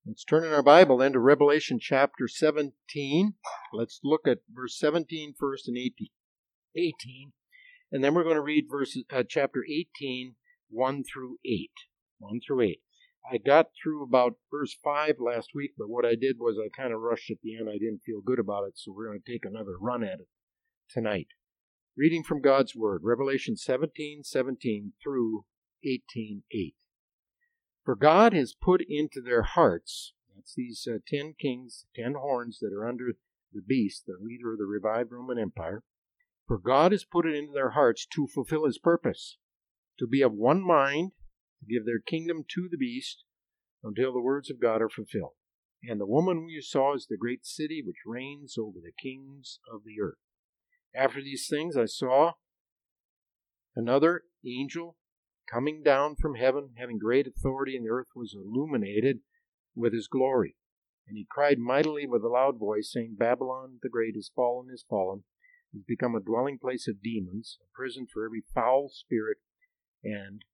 Let's turn in our Bible then to Revelation chapter 17. Let's look at verse 17 first and 18. And then we're going to read chapter 18, 1 through 8. 1 through 8. I got through about verse 5 last week, but what I did was I kind of rushed at the end. I didn't feel good about it, so we're going to take another run at it tonight. Reading from God's Word, Revelation 17:17 through 18:8. For God has put into their hearts, that's these 10 kings, 10 horns that are under the beast, the leader of the revived Roman Empire. For God has put it into their hearts to fulfill His purpose, to be of one mind, to give their kingdom to the beast, until the words of God are fulfilled. And the woman whom you saw is the great city which reigns over the kings of the earth. After these things I saw another angel coming down from heaven, having great authority, and the earth was illuminated with his glory. And he cried mightily with a loud voice, saying, Babylon the great is fallen, has become a dwelling place of demons, a prison for every foul spirit, and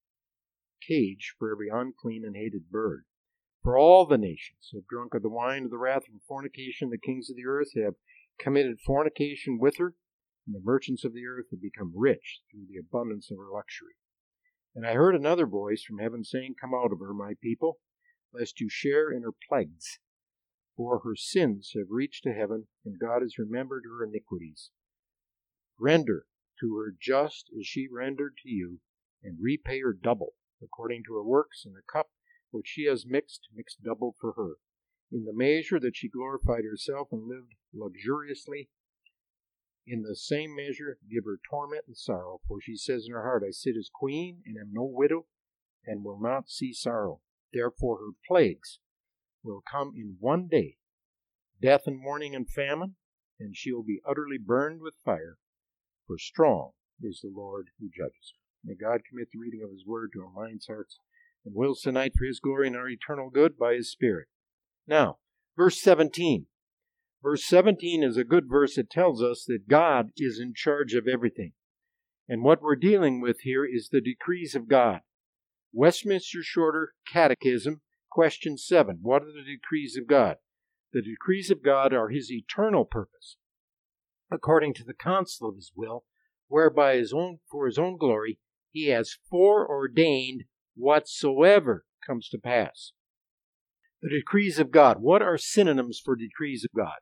cage for every unclean and hated bird. For all the nations have drunk of the wine of the wrath of fornication. The kings of the earth have committed fornication with her, and the merchants of the earth have become rich through the abundance of her luxury. And I heard another voice from heaven saying, Come out of her, my people, lest you share in her plagues. For her sins have reached to heaven, and God has remembered her iniquities. Render to her just as she rendered to you, and repay her double, according to her works, and the cup which she has mix double for her. In the measure that she glorified herself and lived luxuriously, in the same measure give her torment and sorrow. For she says in her heart, I sit as queen, and am no widow, and will not see sorrow. Therefore her plagues will come in one day, death and mourning and famine, and she will be utterly burned with fire. For strong is the Lord who judges her. May God commit the reading of His Word to our minds, hearts, and wills tonight for His glory and our eternal good by His Spirit. Now, verse 17. Verse 17 is a good verse. It tells us that God is in charge of everything. And what we're dealing with here is the decrees of God. Westminster Shorter Catechism, question 7. What are the decrees of God? The decrees of God are His eternal purpose, according to the counsel of His will, whereby for His own glory He has foreordained whatsoever comes to pass. The decrees of God. What are synonyms for decrees of God?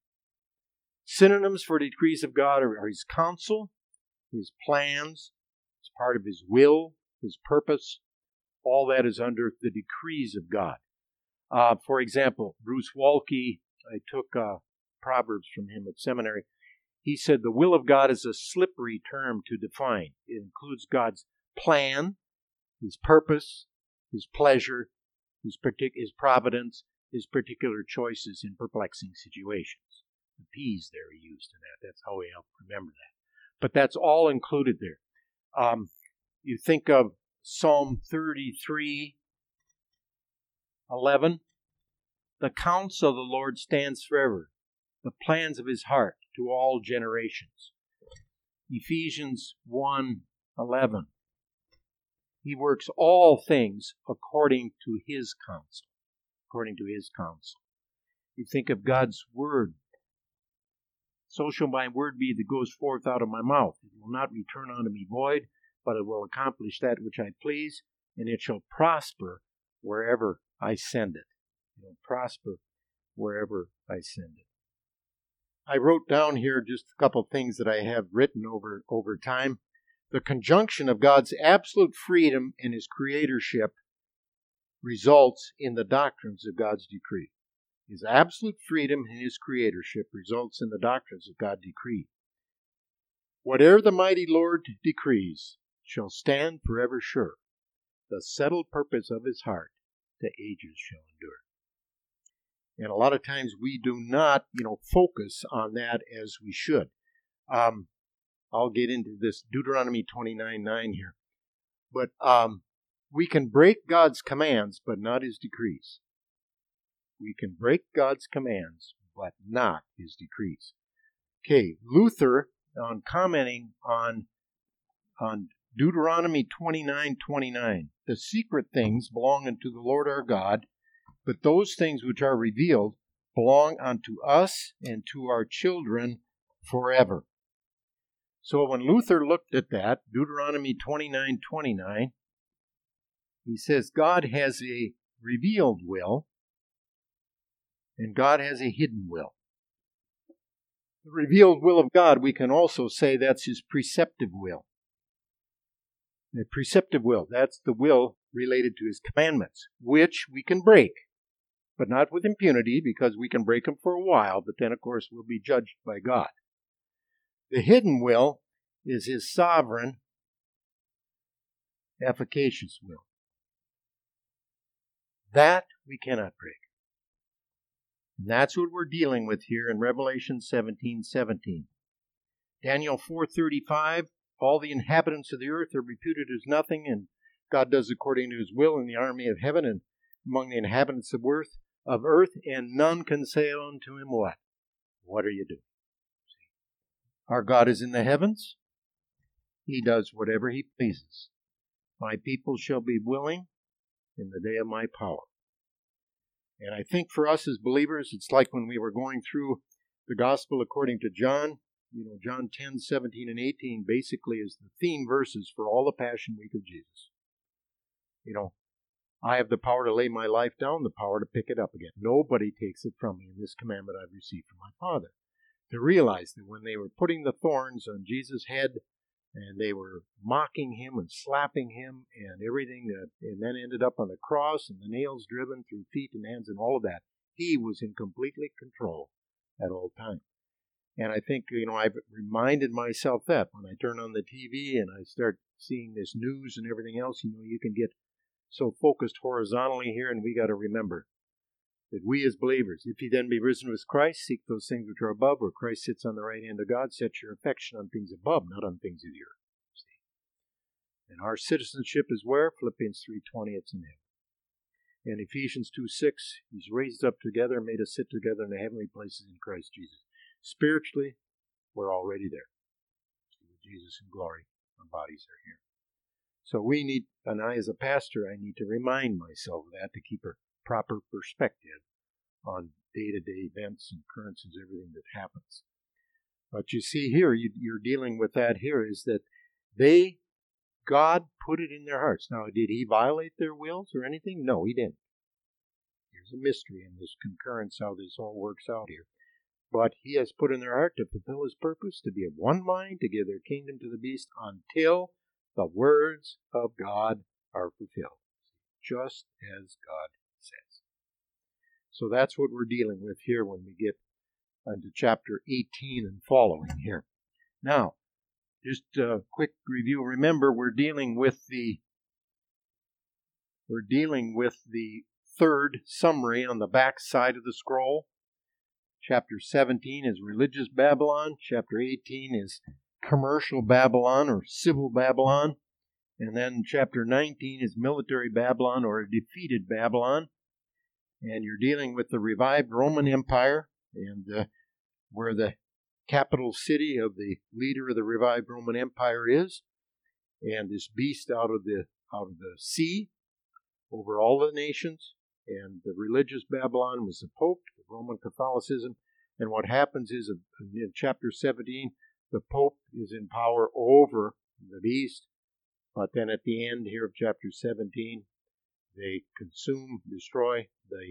Synonyms for decrees of God are His counsel, His plans, it's part of His will, His purpose. All that is under the decrees of God. For example, Bruce Waltke, I took Proverbs from him at seminary. He said the will of God is a slippery term to define. It includes God's plan, His purpose, His pleasure, His providence, His particular choices in perplexing situations. The P's there are used in that. That's how we help remember that. But that's all included there. You think of Psalm 33:11. The counsel of the Lord stands forever, the plans of His heart to all generations. Ephesians 1:11. He works all things according to His counsel. According to His counsel. You think of God's Word. So shall my word be that goes forth out of my mouth. It will not return unto me void, but it will accomplish that which I please, and it shall prosper wherever I send it. It will prosper wherever I send it. I wrote down here just a couple of things that I have written over time. The conjunction of God's absolute freedom and His creatorship results in the doctrines of God's decree. His absolute freedom and His creatorship results in the doctrines of God decreed. Whatever the mighty Lord decrees shall stand forever sure. The settled purpose of His heart to ages shall endure. And a lot of times we do not, focus on that as we should. I'll get into this Deuteronomy 29:9 here. But we can break God's commands, but not His decrees. We can break God's commands, but not His decrees. Okay, Luther, on commenting on Deuteronomy 29:29, the secret things belong unto the Lord our God, but those things which are revealed belong unto us and to our children forever. So when Luther looked at that, Deuteronomy 29:29, he says God has a revealed will and God has a hidden will. The revealed will of God, we can also say that's His preceptive will. The preceptive will, that's the will related to His commandments, which we can break, but not with impunity, because we can break them for a while, but then, of course, we'll be judged by God. The hidden will is His sovereign, efficacious will. That we cannot break. And that's what we're dealing with here in Revelation 17:17. Daniel 4:35, all the inhabitants of the earth are reputed as nothing, and God does according to His will in the army of heaven and among the inhabitants of earth, and none can say unto Him what? What are you doing? Our God is in the heavens. He does whatever He pleases. My people shall be willing in the day of my power. And I think for us as believers, it's like when we were going through the gospel according to John. John 10:17 and 18 basically is the theme verses for all the Passion Week of Jesus. I have the power to lay my life down, the power to pick it up again. Nobody takes it from me, in this commandment I've received from my Father. To realize that when they were putting the thorns on Jesus' head, and they were mocking Him and slapping Him and everything, and then ended up on the cross and the nails driven through feet and hands and all of that, He was in completely control at all times. And I think, I've reminded myself that when I turn on the TV and I start seeing this news and everything else, you can get so focused horizontally here, and we got to remember that we as believers, if ye then be risen with Christ, seek those things which are above, where Christ sits on the right hand of God. Set your affection on things above, not on things of the earth. See? And our citizenship is where? Philippians 3:20, it's in heaven. And Ephesians 2:6, He's raised up together, made us sit together in the heavenly places in Christ Jesus. Spiritually, we're already there. With Jesus in glory, our bodies are here. So we need, and I as a pastor, I need to remind myself of that to keep a proper perspective on day-to-day events and occurrences, everything that happens. But you see here, you're dealing with that here, is that God put it in their hearts. Now, did He violate their wills or anything? No, He didn't. There's a mystery in this concurrence, how this all works out here. But He has put in their heart to fulfill His purpose, to be of one mind, to give their kingdom to the beast until the words of God are fulfilled, just as God says. So that's what we're dealing with here when we get into chapter 18 and following here. Now, just a quick review. Remember, we're dealing with the third summary on the back side of the scroll. Chapter 17 is religious Babylon. Chapter 18 is commercial Babylon or civil Babylon. And then chapter 19 is military Babylon or a defeated Babylon. And you're dealing with the revived Roman Empire, and where the capital city of the leader of the revived Roman Empire is, and this beast out of the sea over all the nations. And the religious Babylon was the Pope, the Roman Catholicism. And what happens is, in chapter 17, the Pope is in power over the beast. But then at the end here of chapter 17, they consume, destroy the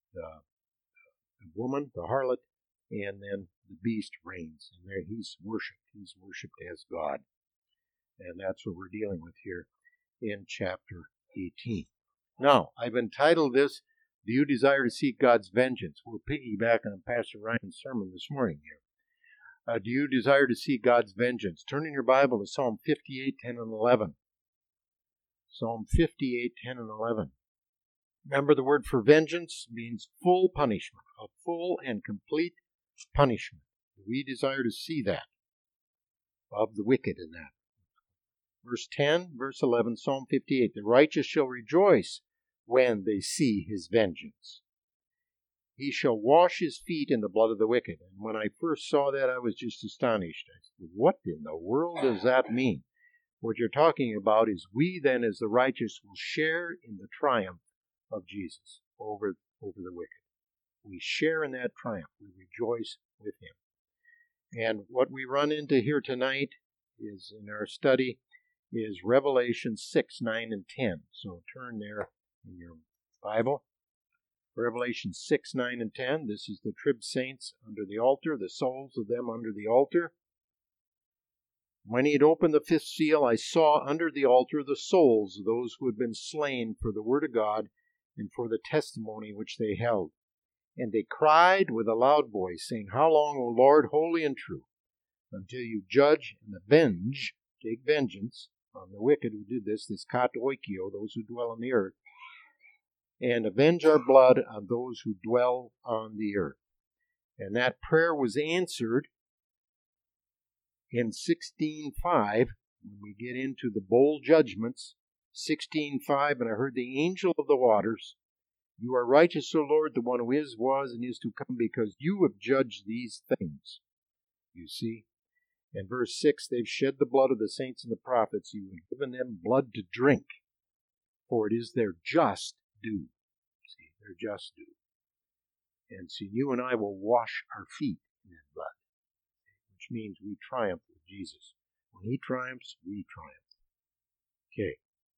woman, the harlot, and then the beast reigns. And there he's worshipped. He's worshipped as God. And that's what we're dealing with here in chapter 18. Now, I've entitled this, Do You Desire to Seek God's Vengeance? We'll piggyback on Pastor Ryan's sermon this morning here. Do you desire to see God's vengeance? Turn in your Bible to Psalm 58, 10 and 11. Psalm 58, 10 and 11. Remember, the word for vengeance means full punishment, a full and complete punishment. We desire to see that, of the wicked in that. Verse 10, verse 11, Psalm 58. The righteous shall rejoice when they see His vengeance. He shall wash his feet in the blood of the wicked. And when I first saw that, I was just astonished. I said, what in the world does that mean? What you're talking about is we then, as the righteous, will share in the triumph of Jesus over over the wicked. We share in that triumph. We rejoice with him. And what we run into here tonight is in our study is Revelation 6, 9, and 10. So turn there in your Bible. Revelation 6, 9, and 10. This is the trib saints under the altar, the souls of them under the altar. When he had opened the fifth seal, I saw under the altar the souls of those who had been slain for the word of God and for the testimony which they held. And they cried with a loud voice, saying, How long, O Lord, holy and true, until you judge and avenge, take vengeance on the wicked who did this katoikio, those who dwell on the earth, and avenge our blood on those who dwell on the earth. And that prayer was answered in 16:5, when we get into the bowl judgments, 16:5, and I heard the angel of the waters, You are righteous, O Lord, the one who is, was, and is to come, because you have judged these things. You see? And verse 6, They've shed the blood of the saints and the prophets. You have given them blood to drink, for it is their just due. See, their just due. And see, you and I will wash our feet in that blood, which means we triumph with Jesus. When he triumphs, we triumph. Okay.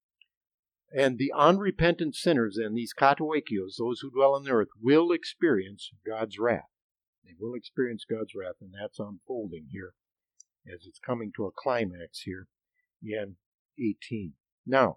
And the unrepentant sinners and these katoikios, those who dwell on the earth, will experience God's wrath. They will experience God's wrath, and that's unfolding here as it's coming to a climax here in 18. Now,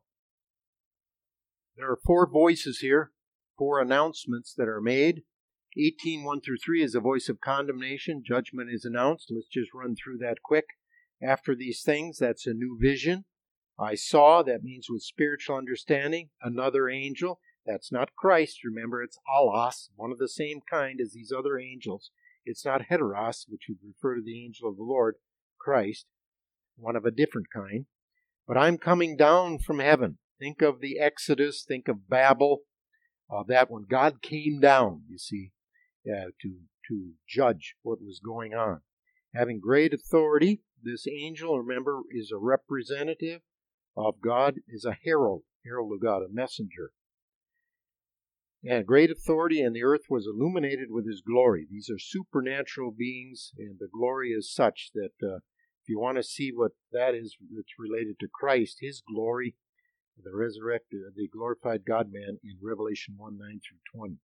there are four voices here, four announcements that are made. 18, 1 through 3 is a voice of condemnation. Judgment is announced. Let's just run through that quick. After these things, that's a new vision. I saw, that means with spiritual understanding, another angel. That's not Christ. Remember, it's Allahs, one of the same kind as these other angels. It's not Heteros, which would refer to the angel of the Lord, Christ, one of a different kind. But I'm coming down from heaven. Think of the Exodus, think of Babel, that when God came down, you see, to judge what was going on. Having great authority, this angel, remember, is a representative of God, is a herald of God, a messenger. And great authority, and the earth was illuminated with his glory. These are supernatural beings, and the glory is such that if you want to see what that is, it's related to Christ, his glory, the resurrected, the glorified God-man in Revelation 1, 9 through 20.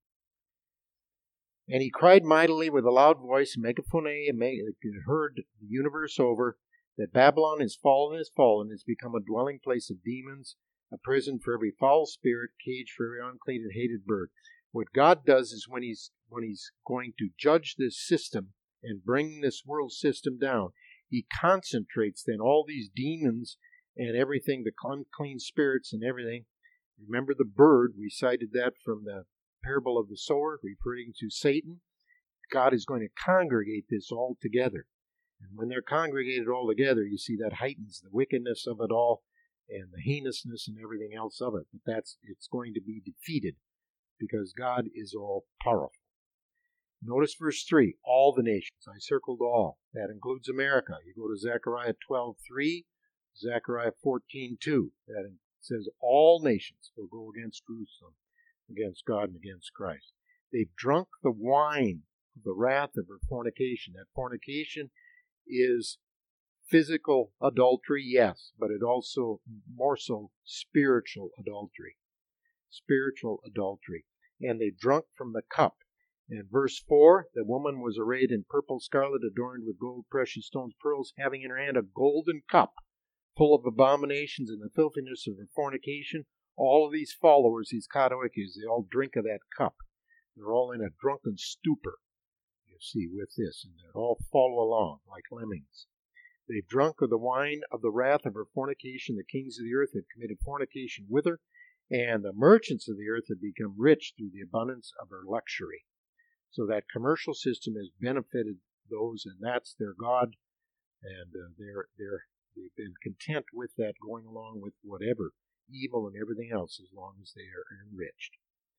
And he cried mightily with a loud voice, megaphone, heard the universe over, that Babylon is fallen, has become a dwelling place of demons, a prison for every foul spirit, cage for every unclean and hated bird. What God does is when he's going to judge this system and bring this world system down, he concentrates then all these demons and everything, the unclean spirits and everything. Remember the bird, we cited that from the parable of the sower, referring to Satan. God is going to congregate this all together. And when they're congregated all together, you see that heightens the wickedness of it all and the heinousness and everything else of it. But it's going to be defeated because God is all powerful. Notice verse 3, all the nations. I circled all. That includes America. You go to Zechariah 12:3, Zechariah 14:2. That says all nations will go against Jerusalem, against God and against Christ. They've drunk the wine of the wrath of her fornication. That fornication is physical adultery, yes, but it also, more so, spiritual adultery. Spiritual adultery. And they drunk from the cup. In verse 4, the woman was arrayed in purple scarlet, adorned with gold, precious stones, pearls, having in her hand a golden cup full of abominations and the filthiness of her fornication. All of these followers, these katoikios, they all drink of that cup. They're all in a drunken stupor, you see, with this, and they all follow along like lemmings. They've drunk of the wine of the wrath of her fornication. The kings of the earth have committed fornication with her, and the merchants of the earth have become rich through the abundance of her luxury. So that commercial system has benefited those, and that's their God, and they've been content with that, going along with whatever evil and everything else, as long as they are enriched.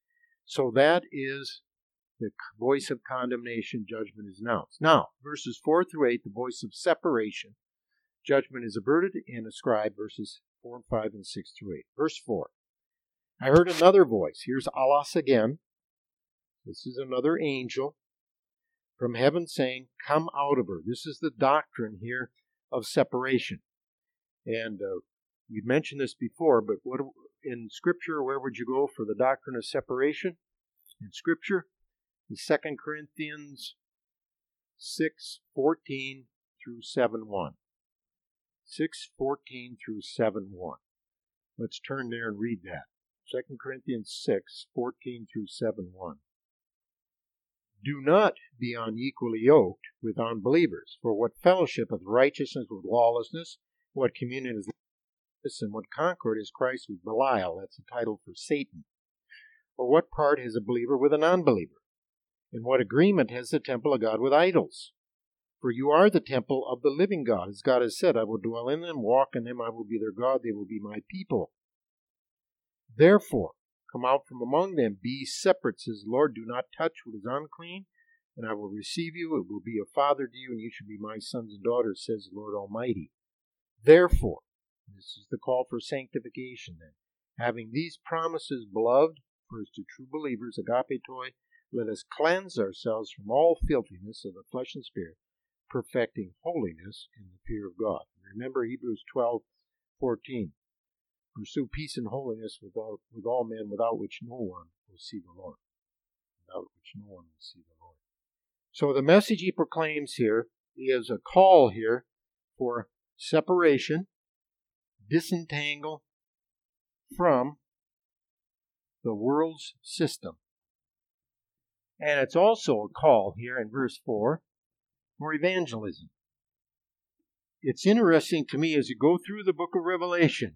So that is the voice of condemnation. Judgment is announced. Now, verses 4 through 8, the voice of separation. Judgment is averted and ascribed, verses 4 and 5 and 6 through 8. Verse 4. I heard another voice. Here's Allahs again. This is another angel from heaven saying, come out of her. This is the doctrine here of separation. And we've mentioned this before, but what in Scripture, where would you go for the doctrine of separation? In Scripture, in 2 Corinthians 6:14 through 7:1. 6:14 through 7:1. Let's turn there and read that. 2 Corinthians 6:14 through 7:1. Do not be unequally yoked with unbelievers. For what fellowship hath righteousness with lawlessness? What communion is this, and what concord is Christ with Belial? That's a title for Satan. Or what part has a believer with an unbeliever? And what agreement has the temple of God with idols? For you are the temple of the living God. As God has said, I will dwell in them, walk in them, I will be their God, they will be my people. Therefore, come out from among them, be separate, says the Lord. Do not touch what is unclean, and I will receive you. It will be a father to you, and you shall be my sons and daughters, says the Lord Almighty. Therefore, this is the call for sanctification then. Having these promises, beloved, first to true believers, agapetoi, let us cleanse ourselves from all filthiness of the flesh and spirit, perfecting holiness in the fear of God. Remember Hebrews 12:14. Pursue peace and holiness with all men, without which no one will see the Lord. Without which no one will see the Lord. So the message he proclaims here is a call here for separation, disentangle from the world's system. And it's also a call here in verse 4 for evangelism. It's interesting to me as you go through the book of Revelation,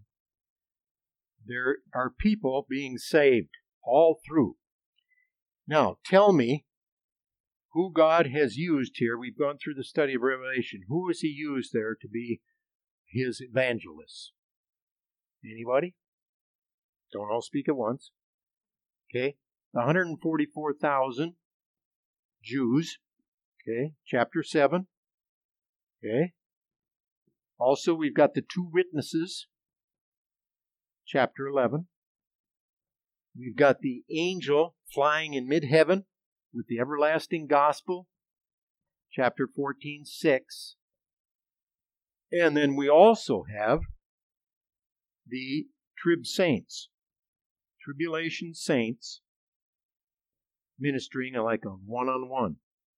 there are people being saved all through. Now, tell me who God has used here. We've gone through the study of Revelation. Who has he used there to be his evangelists? Anybody? Don't all speak at once. Okay. The 144,000 Jews. Okay. Chapter 7. Okay. Also, we've got the two witnesses. Chapter 11. We've got the angel flying in mid-heaven with the everlasting gospel. Chapter 14:6. And then we also have the saints, tribulation saints, ministering like a one-on-one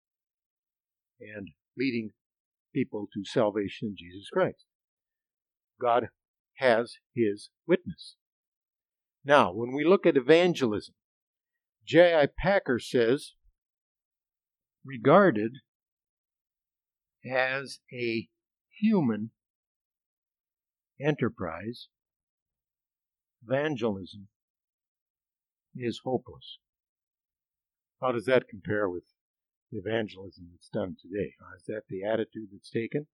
and leading people to salvation in Jesus Christ. God has his witness. Now, when we look at evangelism, J.I. Packer says, regarded as a human enterprise, evangelism is hopeless. How does that compare with the evangelism that's done today? Is that the attitude that's taken?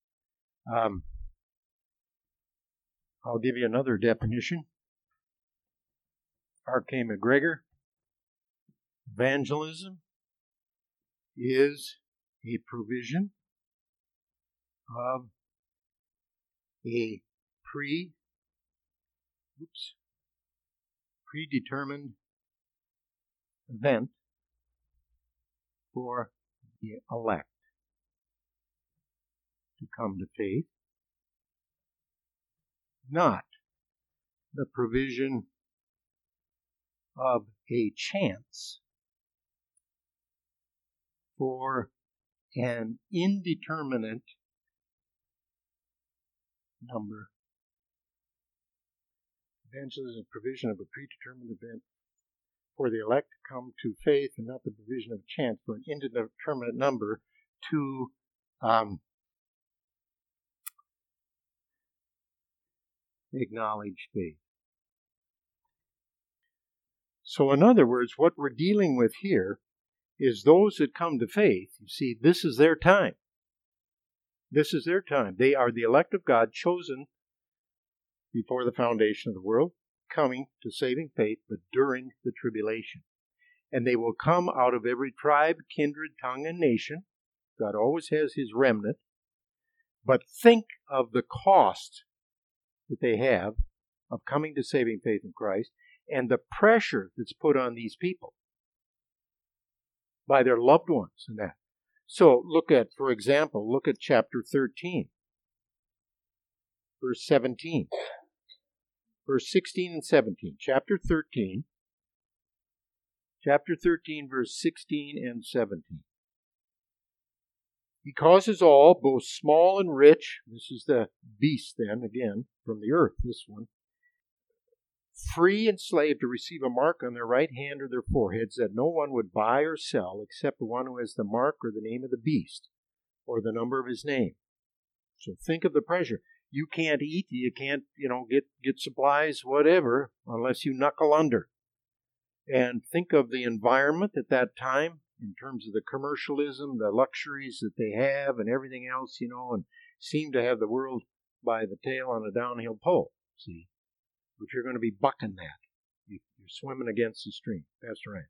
I'll give you another definition. R.K. McGregor, evangelism is a provision of a predetermined event for the elect to come to faith, not the provision of a chance for an indeterminate number. Evangelism is a provision of a predetermined event for the elect to come to faith, and not the provision of chance for an indeterminate number to acknowledge faith. So in other words, what we're dealing with here is those that come to faith. You see, this is their time. This is their time. They are the elect of God, chosen before the foundation of the world, coming to saving faith, but during the tribulation. And they will come out of every tribe, kindred, tongue, and nation. God always has his remnant. But think of the cost that they have of coming to saving faith in Christ, and the pressure that's put on these people. by their loved ones and that. So for example, look at chapter 13, verse 17. Verse 16 and 17. Chapter 13, verse 16 and 17. He causes all, both small and rich, this is the beast then, again, from the earth, this one, free and slave, to receive a mark on their right hand or their foreheads, that no one would buy or sell except the one who has the mark or the name of the beast or the number of his name. So think of the pressure. You can't eat, you can't, get supplies, whatever, unless you knuckle under. And think of the environment at that time in terms of the commercialism, the luxuries that they have and everything else, and seem to have the world by the tail on a downhill pole, see? But you're going to be bucking that. You're swimming against the stream. That's right.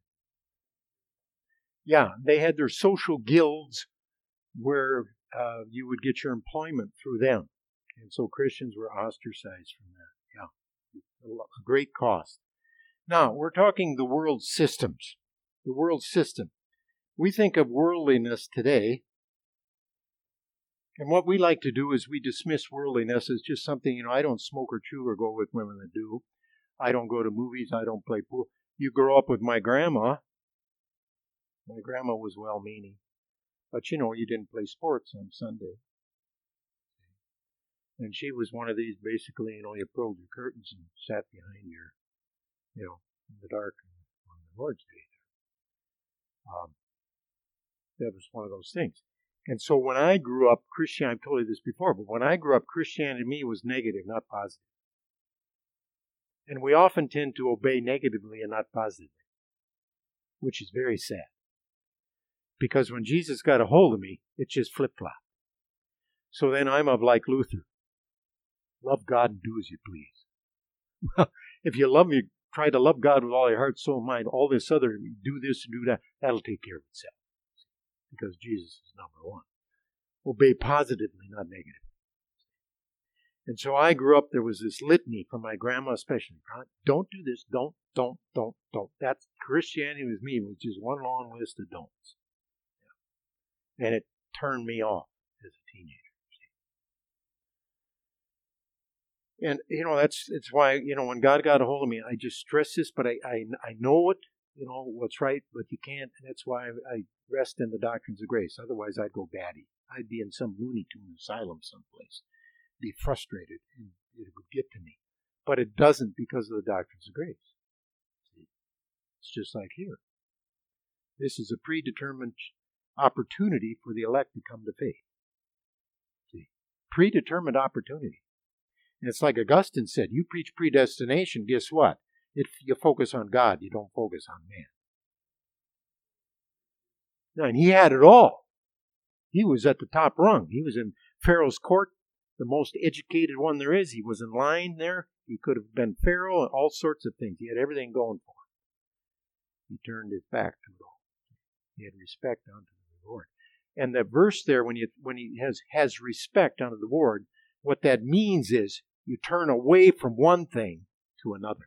Yeah, they had their social guilds where you would get your employment through them. And so Christians were ostracized from that. Yeah, a great cost. Now, we're talking the world systems. The world system. We think of worldliness today, and what we like to do is we dismiss worldliness as just something, I don't smoke or chew or go with women that do. I don't go to movies. I don't play pool. You grow up with my grandma. My grandma was well-meaning. But, you didn't play sports on Sunday. And she was one of these, basically, you pulled your curtains and sat behind your, in the dark on the Lord's Day. That was one of those things. And so when I grew up, I've told you this before, but when I grew up, Christianity to me was negative, not positive. And we often tend to obey negatively and not positively, which is very sad. Because when Jesus got a hold of me, it just flip-flopped. So then I'm like Luther. Love God and do as you please. Well, if you love me, try to love God with all your heart, soul, and mind. All this other, do this and do that, that'll take care of itself. Because Jesus is number one. Obey positively, not negatively. And so I grew up, there was this litany from my grandma especially. Don't do this, don't. That's Christianity with me was just one long list of don'ts. Yeah. And it turned me off as a teenager. And, it's why, when God got a hold of me, I just stress this, but I know it, what's right, but you can't. And that's why I rest in the doctrines of grace. Otherwise, I'd go batty. I'd be in some Looney Tune asylum someplace, be frustrated, and it would get to me. But it doesn't because of the doctrines of grace. See? It's just like here. This is a predetermined opportunity for the elect to come to faith. See? Predetermined opportunity. And it's like Augustine said, you preach predestination, guess what? If you focus on God, you don't focus on man. And he had it all. He was at the top rung. He was in Pharaoh's court, the most educated one there is. He was in line there. He could have been Pharaoh and all sorts of things. He had everything going for him. He turned his back to it all. He had respect unto the Lord. And the verse there, when he has respect unto the Lord, what that means is you turn away from one thing to another.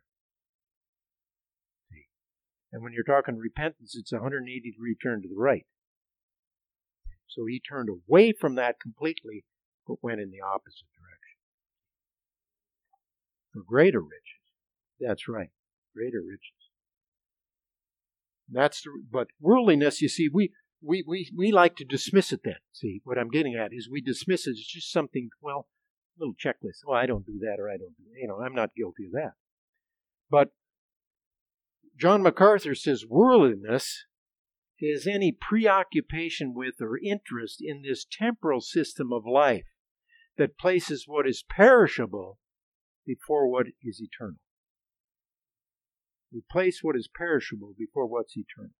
See? And when you're talking repentance, it's a 180-degree turn to the right. So he turned away from that completely, but went in the opposite direction. For greater riches. That's right. Greater riches. But worldliness, you see, we like to dismiss it then. See, what I'm getting at is we dismiss it as just something, little checklist. I don't do that, or I don't do that. I'm not guilty of that. But John MacArthur says worldliness is any preoccupation with or interest in this temporal system of life that places what is perishable before what is eternal. We place what is perishable before what's eternal.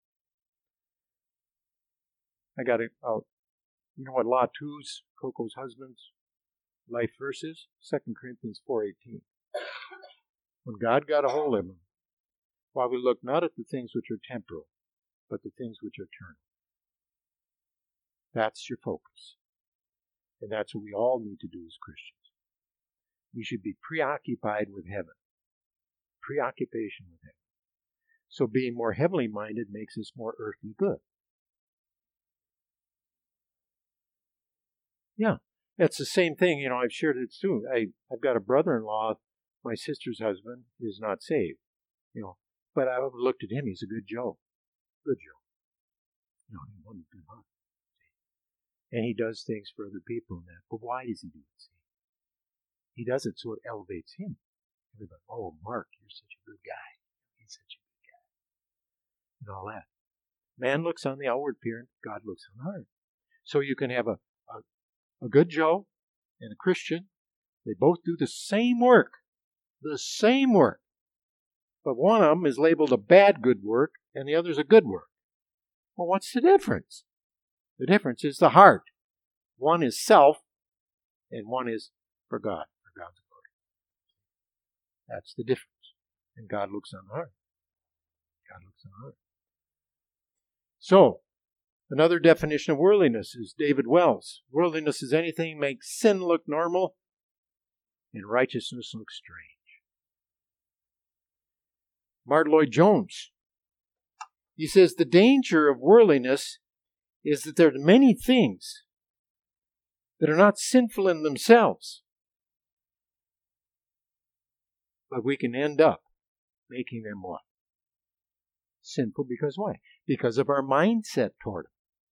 I got it out. You know what Law 2's, Coco's husband's life verse is? 2 Corinthians 4:18. When God got a hold of him, while we look not at the things which are temporal, but the things which are eternal. That's your focus. And that's what we all need to do as Christians. We should be preoccupied with heaven. Preoccupation with heaven. So being more heavenly minded makes us more earthly good. Yeah. It's the same thing. I've shared it too. I've got a brother-in-law. My sister's husband is not saved. But I looked at him. He's a good Joe. Good Joe. He wasn't good heart. And he does things for other people and that. But why does he do it? He does it so it elevates him. Everybody, oh, Mark, you're such a good guy. He's such a good guy. And all that. Man looks on the outward appearance. God looks on the heart. So you can have a good Joe and a Christian. They both do the same work. The same work. But one of them is labeled a bad good work and the other's a good work. Well, what's the difference? The difference is the heart. One is self and one is for God, for God's glory. That's the difference. And God looks on the heart. God looks on the heart. So, another definition of worldliness is David Wells. Worldliness is anything makes sin look normal and righteousness look strange. Martyn Lloyd-Jones, he says the danger of worldliness is that there are many things that are not sinful in themselves, but we can end up making them what? Sinful because why? Because of our mindset toward them.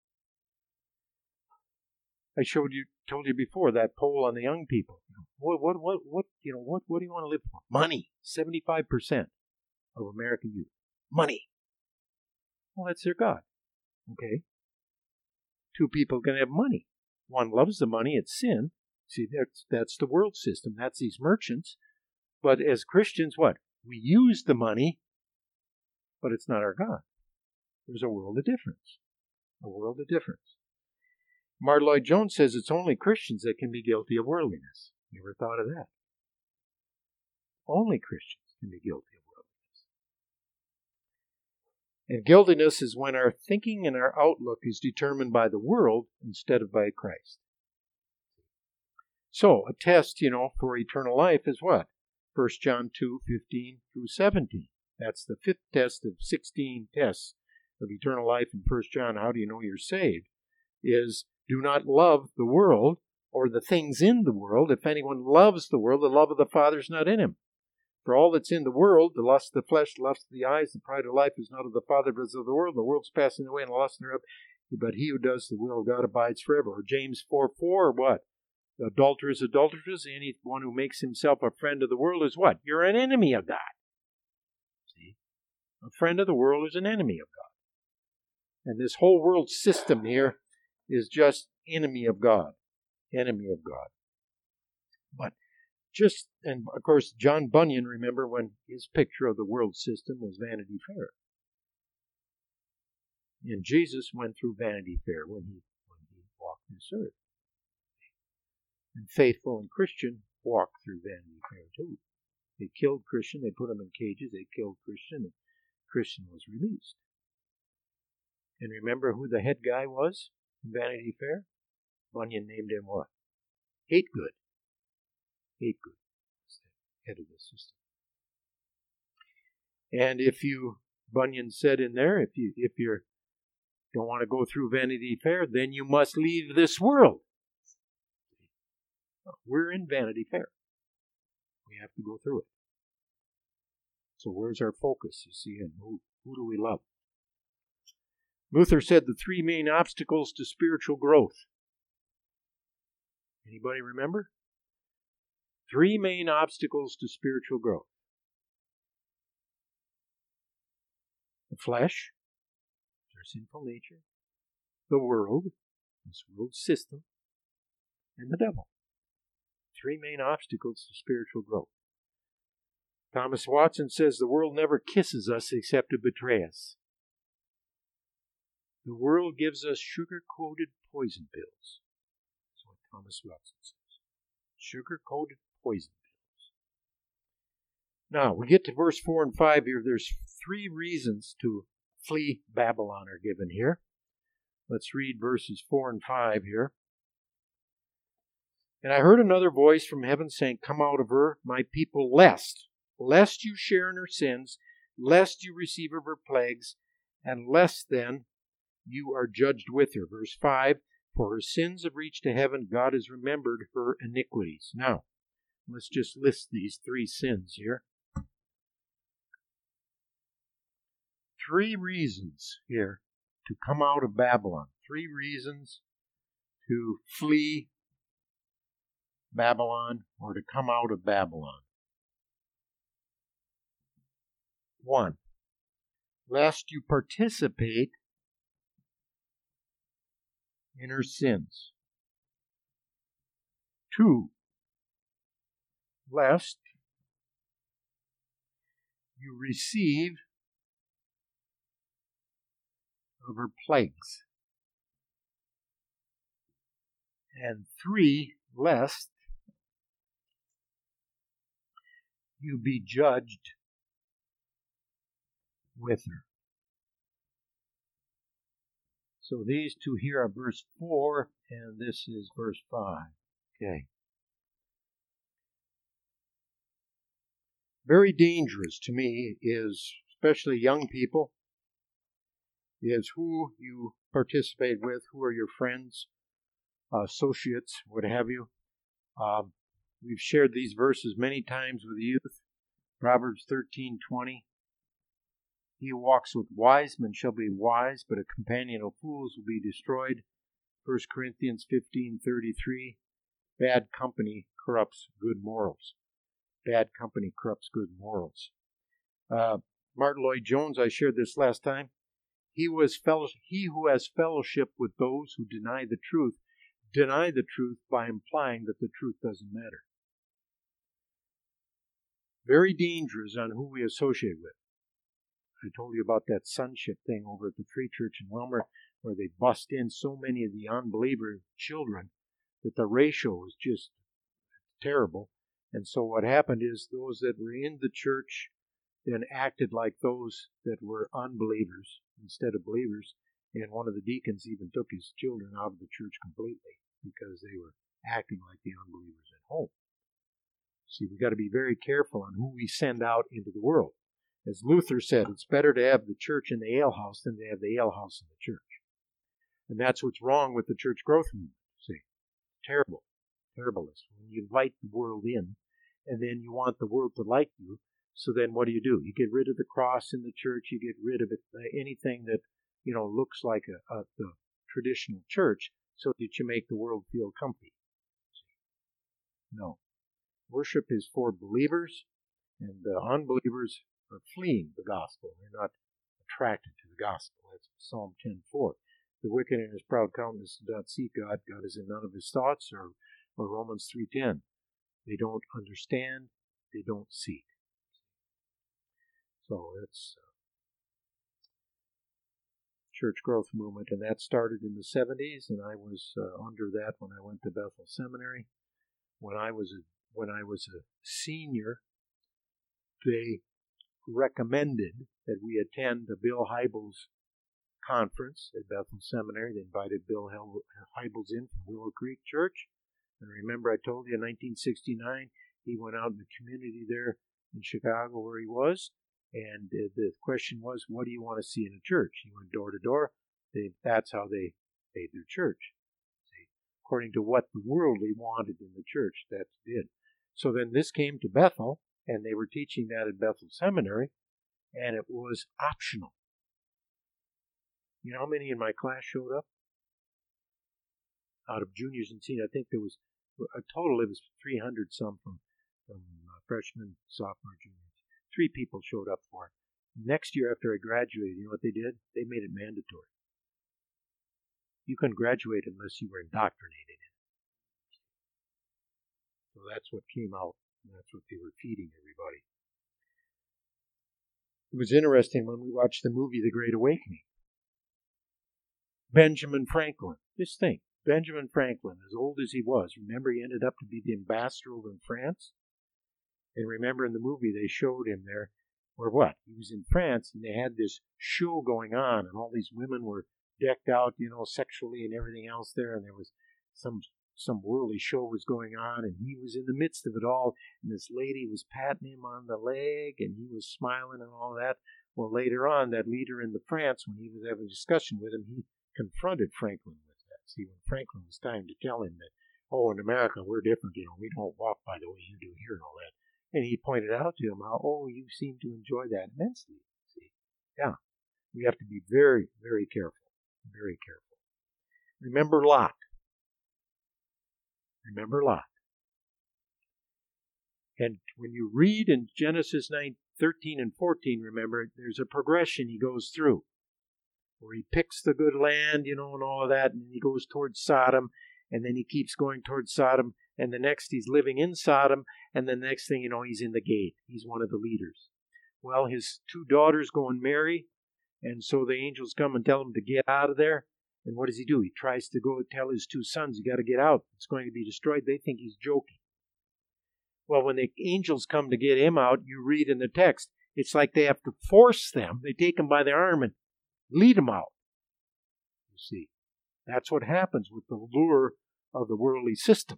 I told you before that poll on the young people. What do you want to live for? Money. 75% of American youth. Money. Well, that's their God. Okay. Two people can have money. One loves the money, it's sin. See, that's the world system. That's these merchants. But as Christians, what? We use the money, but it's not our God. There's a world of difference. A world of difference. Martyn Lloyd-Jones says it's only Christians that can be guilty of worldliness. You ever thought of that? Only Christians can be guilty of worldliness. And guiltiness is when our thinking and our outlook is determined by the world instead of by Christ. So, a test, for eternal life is what? 1 John 2:15 through 17. That's the fifth test of 16 tests of eternal life in 1 John. How do you know you're saved? Is do not love the world or the things in the world. If anyone loves the world, the love of the Father is not in him. For all that's in the world, the lust of the flesh, the lust of the eyes, the pride of life is not of the Father, but is of the world. The world's passing away and the lust thereof. But he who does the will of God abides forever. Or James 4:4, what? The adulteress, anyone who makes himself a friend of the world is what? You're an enemy of God. See? A friend of the world is an enemy of God. And this whole world system here is just enemy of God. Enemy of God. But and of course, John Bunyan, remember when his picture of the world system was Vanity Fair. And Jesus went through Vanity Fair when he walked this earth. And faithful and Christian walked through Vanity Fair too. They killed Christian, they put him in cages, they killed Christian, and Christian was released. And remember who the head guy was in Vanity Fair? Bunyan named him what? Hategood. Hategood. That's the head of the system. And Bunyan said in there, if you don't want to go through Vanity Fair, then you must leave this world. We're in Vanity Fair. We have to go through it. So where's our focus, you see, and who do we love? Luther said the three main obstacles to spiritual growth. Anybody remember? Three main obstacles to spiritual growth. The flesh, our sinful nature, the world, this world system, and the devil. Three main obstacles to spiritual growth. Thomas Watson says the world never kisses us except to betray us. The world gives us sugar-coated poison pills. That's what Thomas Watson says. Sugar-coated poison pills. Now, we get to verse 4 and 5 here. There's three reasons to flee Babylon are given here. Let's read verses 4 and 5 here. And I heard another voice from heaven saying, Come out of her, my people, lest you share in her sins, lest you receive of her plagues, and lest then you are judged with her. Verse 5, For her sins have reached to heaven, God has remembered her iniquities. Now, let's just list these 3 sins here. 3 reasons here to come out of Babylon. 3 reasons to flee Babylon or to come out of Babylon. 1, lest you participate in her sins. 2, lest you receive of her plagues. And 3, lest you be judged with her. So these 2 here are verse 4, and this is verse 5. Okay. Very dangerous to me is, especially young people, is who you participate with, who are your friends, associates, what have you. We've shared these verses many times with the youth. Proverbs 13:20. He who walks with wise men shall be wise, but a companion of fools will be destroyed. 1 Corinthians 15:33. Bad company corrupts good morals. Bad company corrupts good morals. Martin Lloyd-Jones, I shared this last time. He who has fellowship with those who deny the truth by implying that the truth doesn't matter. Very dangerous on who we associate with. I told you about that sonship thing over at the Free Church in Wilmer, where they bust in so many of the unbeliever children that the ratio is just terrible. And so what happened is those that were in the church then acted like those that were unbelievers instead of believers. And one of the deacons even took his children out of the church completely because they were acting like the unbelievers at home. See, we've got to be very careful on who we send out into the world. As Luther said, it's better to have the church in the alehouse than to have the alehouse in the church. And that's what's wrong with the church growth movement. See, terrible. Terribleness. When you invite the world in, and then you want the world to like you, so then what do? You get rid of the cross in the church, you get rid of it, anything that, looks like the traditional church, so that you make the world feel comfy. No. Worship is for believers, and unbelievers are fleeing the gospel. They're not attracted to the gospel. That's Psalm 10:4. The wicked in his proud countenance does not seek God. God is in none of his thoughts, or Romans 3:10. They don't understand. They don't seek. So that's church growth movement, and that started in the 70s, and I was under that when I went to Bethel Seminary. When I was a senior, they recommended that we attend the Bill Hybels conference at Bethel Seminary. They invited Bill Hybels in from Willow Creek Church. And remember, I told you in 1969, he went out in the community there in Chicago where he was. And the question was, what do you want to see in a church? He went door to door. That's how they made their church. See, according to what the worldly wanted in the church, that's did. So then this came to Bethel, and they were teaching that at Bethel Seminary, and it was optional. You know how many in my class showed up? Out of juniors and seniors, I think there was a total, it was 300 some from freshmen, sophomore, juniors. 3 people showed up for it. Next year after I graduated, you know what they did? They made it mandatory. You couldn't graduate unless you were indoctrinated in it. So that's what came out, and that's what they were feeding everybody. It was interesting when we watched the movie The Great Awakening. Benjamin Franklin. Just think, Benjamin Franklin, as old as he was, remember he ended up to be the ambassador over in France? And remember in the movie they showed him there, or what? He was in France, and they had this show going on, and all these women were decked out, sexually and everything else there, and there was some worldly show was going on, and he was in the midst of it all, and this lady was patting him on the leg, and he was smiling and all that. Well, later on, that leader in the France, when he was having a discussion with him, he confronted Franklin with that. See, when Franklin was trying to tell him that, oh, in America we're different, we don't walk by the way you do here and all that. And he pointed out to him how, oh, you seem to enjoy that immensely. See, yeah, we have to be very, very careful, very careful. Remember Lot. Remember Lot. And when you read in Genesis 9:13 and 14, remember, there's a progression he goes through, where he picks the good land, and all of that, and then he goes towards Sodom, and then he keeps going towards Sodom, and the next he's living in Sodom, and the next thing you know, he's in the gate. He's one of the leaders. Well, his 2 daughters go and marry, and so the angels come and tell him to get out of there. And what does he do? He tries to go tell his 2 sons, you got to get out. It's going to be destroyed. They think he's joking. Well, when the angels come to get him out, you read in the text, it's like they have to force them. They take him by the arm and lead him out. You see, that's what happens with the lure of the worldly system.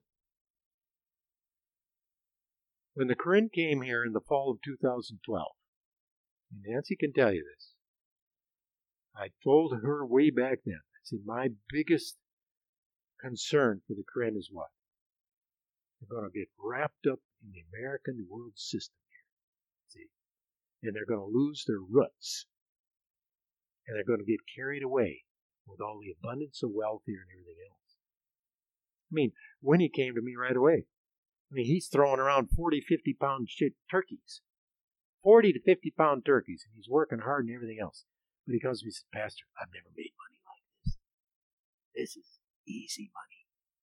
When the Corinne came here in the fall of 2012, and Nancy can tell you this, I told her way back then, I said, my biggest concern for the Corinne is what? They're going to get wrapped up in the American world system here. See? And they're going to lose their roots. And they're going to get carried away with all the abundance of wealth here and everything else. I mean, Winnie came to me right away. I mean, he's throwing around 40, 50-pound turkeys. 40 to 50-pound turkeys. And he's working hard and everything else. But he comes to me and says, Pastor, I've never made money like this. This is easy money.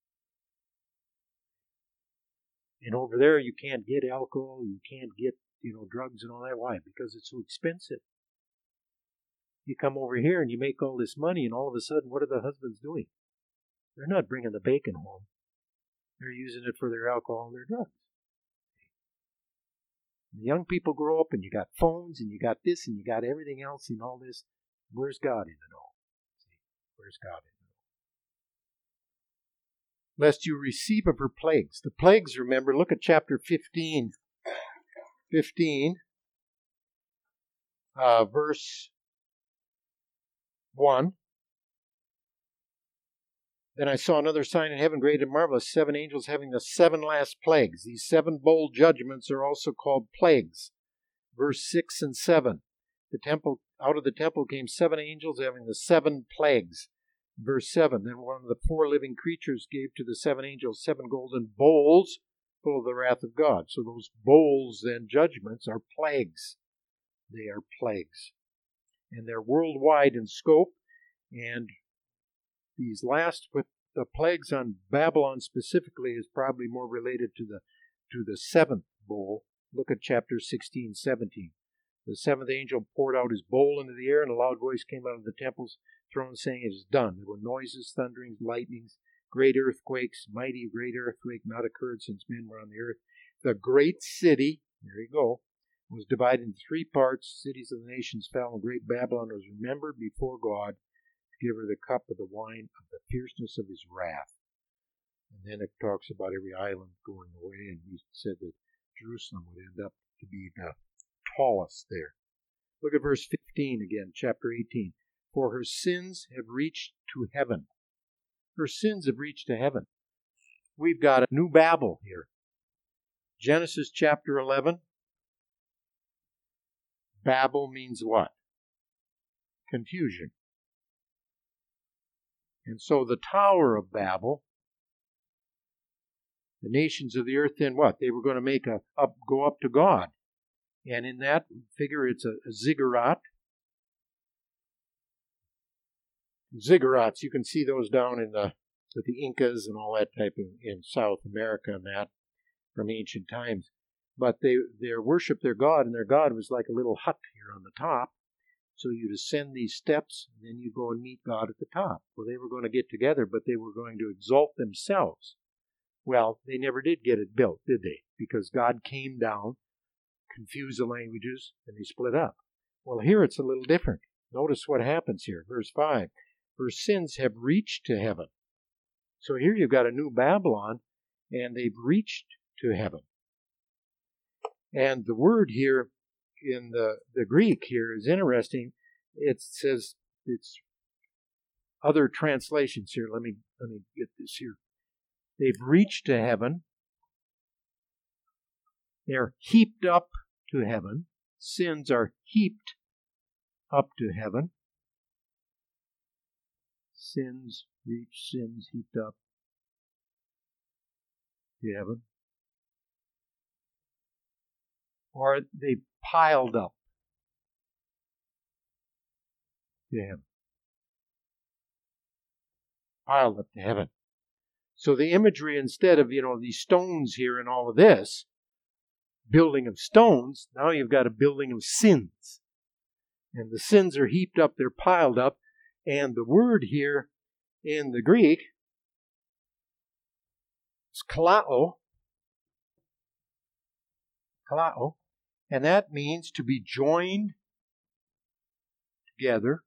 And over there, you can't get alcohol, you can't get, drugs and all that. Why? Because it's so expensive. You come over here and you make all this money, and all of a sudden, what are the husbands doing? They're not bringing the bacon home. They're using it for their alcohol and their drugs. The young people grow up, and you got phones, and you got this, and you got everything else, and all this. Where's God in it all? See? Where's God in it? Lest you receive of her plagues. The plagues, remember, look at chapter 15. 15, verse 1. Then I saw another sign in heaven, great and marvelous, 7 angels having the 7 last plagues. These 7 bold judgments are also called plagues. Verse 6 and 7. Out of the temple came 7 angels having the 7 plagues. Verse 7, then one of the 4 living creatures gave to the 7 angels 7 golden bowls full of the wrath of God. So those bowls and judgments are plagues. They are plagues. And they're worldwide in scope. And these last, with the plagues on Babylon specifically, is probably more related to the 7th bowl. Look at chapter 16, 17. The 7th angel poured out his bowl into the air, and a loud voice came out of the temple's throne saying, it is done. There were noises, thunderings, lightnings, great earthquakes, mighty great earthquake not occurred since men were on the earth. The great city, there you go, was divided into 3 parts. Cities of the nations fell, and great Babylon was remembered before God to give her the cup of the wine of the fierceness of his wrath. And then it talks about every island going away, and he said that Jerusalem would end up to be the tallest there. Look at verse 15 again, chapter 18. For her sins have reached to heaven. Her sins have reached to heaven. We've got a new Babel here. Genesis chapter 11. Babel means what? Confusion. And so the Tower of Babel, the nations of the earth then what? They were going to go up to God. And in that figure, it's a ziggurat. Ziggurats, you can see those down with the Incas and all that type in South America and that from ancient times. But they worship their god, and their god was like a little hut here on the top. So you'd ascend these steps, and then you go and meet God at the top. Well, they were going to get together, but they were going to exalt themselves. Well, they never did get it built, did they? Because God came down, confused the languages, and they split up. Well, here it's a little different. Notice what happens here. Verse 5. Her sins have reached to heaven. So here you've got a new Babylon, and they've reached to heaven. And the word here in the Greek here is interesting. It says it's other translations here. Let me get this here. They've reached to heaven. They're heaped up to heaven. Sins are heaped up to heaven. Sins reach, sins heaped up to heaven. Or they piled up to heaven. Piled up to heaven. So the imagery, instead of, these stones here and all of this, building of stones, now you've got a building of sins. And the sins are heaped up, they're piled up. And the word here in the Greek is kalao. Kalao. And that means to be joined together.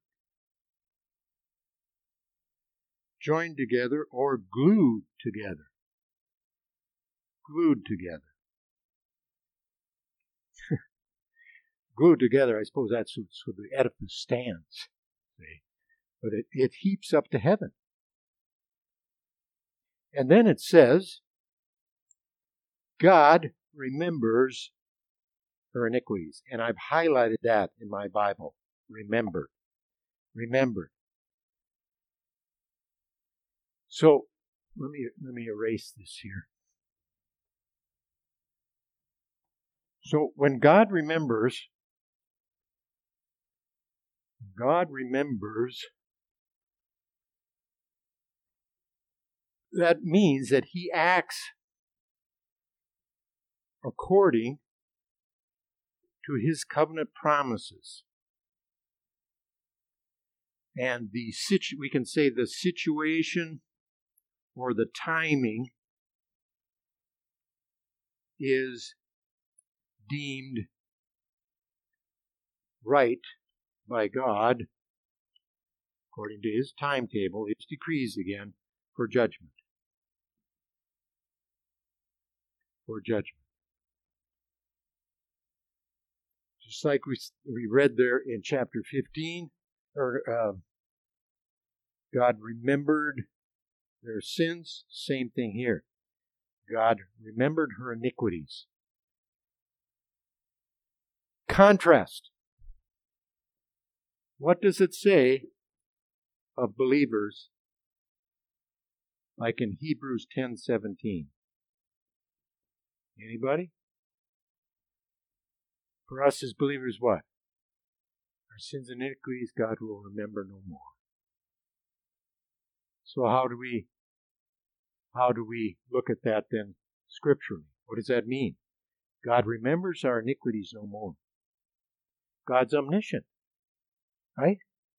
Joined together or glued together. Glued together. Glued together, I suppose that's where the edifice stands. See? But it heaps up to heaven. And then it says, God remembers her iniquities. And I've highlighted that in my Bible. Remember. Remember. So, let me erase this here. So, when God remembers, that means that He acts according to His covenant promises. And we can say the situation or the timing is deemed right by God according to His timetable, His decrees again, for judgment. For judgment. Just like we read there in chapter 15, God remembered their sins. Same thing here. God remembered her iniquities. Contrast. What does it say of believers like in Hebrews 10:17? Anybody? For us as believers, what? Our sins and iniquities God will remember no more. So how do we look at that then scripturally? What does that mean? God remembers our iniquities no more. God's omniscient. Right?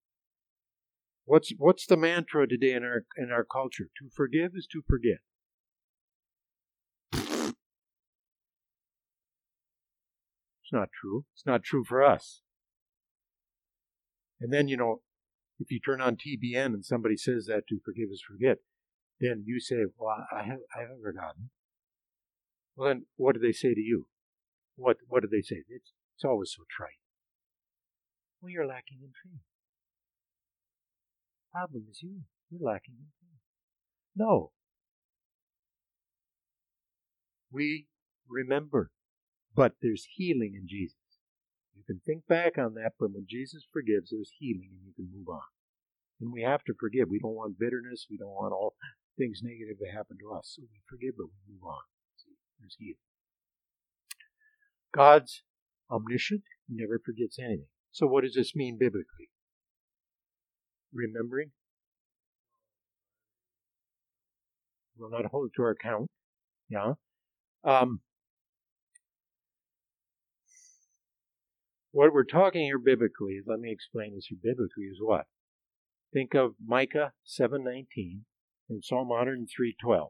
What's the mantra today in our culture? To forgive is to forget. It's not true. It's not true for us. And then, if you turn on TBN and somebody says that to forgive is forget, then you say, well, I haven't forgotten. Well, then what do they say to you? What do they say? It's always so trite. Well, you're lacking in faith. Problem is you. You're lacking in faith. No. We remember, but there's healing in Jesus. You can think back on that, but when Jesus forgives, there's healing and you can move on. And we have to forgive. We don't want bitterness. We don't want all things negative to happen to us. So we forgive, but we move on. See, there's healing. God's omniscient. He never forgets anything. So what does this mean biblically? Remembering. Will not hold it to our account. Yeah. What we're talking here biblically, let me explain this here biblically, is what? Think of Micah 7:19 and Psalm 103:12.